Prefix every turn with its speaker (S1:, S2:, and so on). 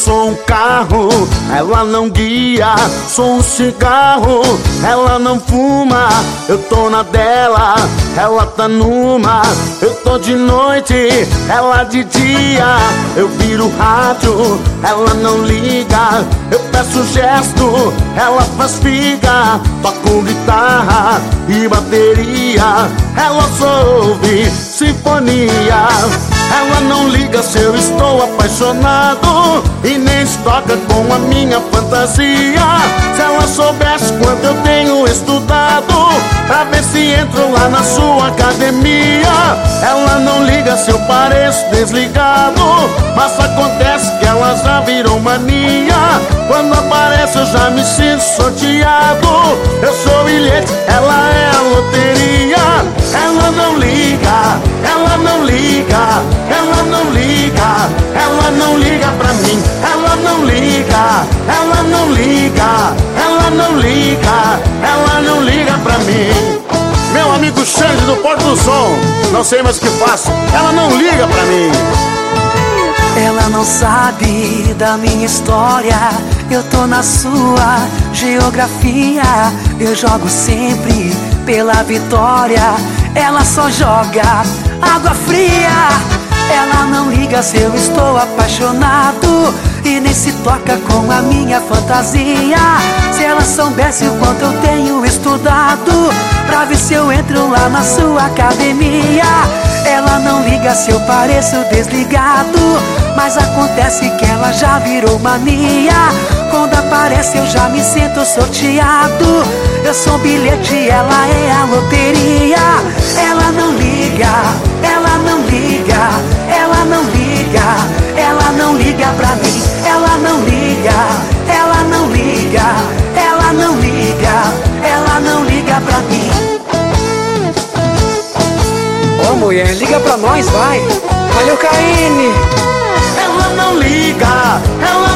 S1: sou um carro, ela não guia. Sou um cigarro, ela não fuma. Eu tô na dela, ela tá numa. Eu tô de noite, ela de dia. Eu viro rádio, ela não liga. Eu peço gesto, ela faz figa. Toco guitarra e bateria, ela só ouve sinfonia. Ela não liga se eu estou apaixonado e nem se toca com a minha fantasia. Se ela soubesse quanto eu tenho estudado pra ver se entro lá na sua academia. Ela não liga se eu pareço desligado, mas acontece que ela já virou mania. Quando aparece eu já me sinto sorteado. Eu sou o bilhete, ela é a loteria. Ela não liga, ela não liga, ela não liga, ela não liga pra mim. Ela não liga, ela não liga, ela não liga, ela não liga pra mim. Meu amigo Xande do Porto do Som, não sei mais o que faço, ela não liga pra mim.
S2: Ela não sabe da minha história, eu tô na sua geografia. Eu jogo sempre pela vitória, ela só joga água fria. Ela não liga se eu estou apaixonado e nem se toca com a minha fantasia. Se ela soubesse o quanto eu tenho estudado pra ver se eu entro lá na sua academia. Ela não liga se eu pareço desligado, mas acontece que ela já virou mania. Quando aparece eu já me sinto sorteado. Eu sou um bilhete, ela é a loteria. Ela não liga, ela não liga, ela não liga, ela não liga pra mim. Ela não liga, ela não liga, ela não liga, ela não liga pra mim.
S3: Ô mulher, liga pra nós, vai. Valeu, Caine.
S1: Ela não liga, ela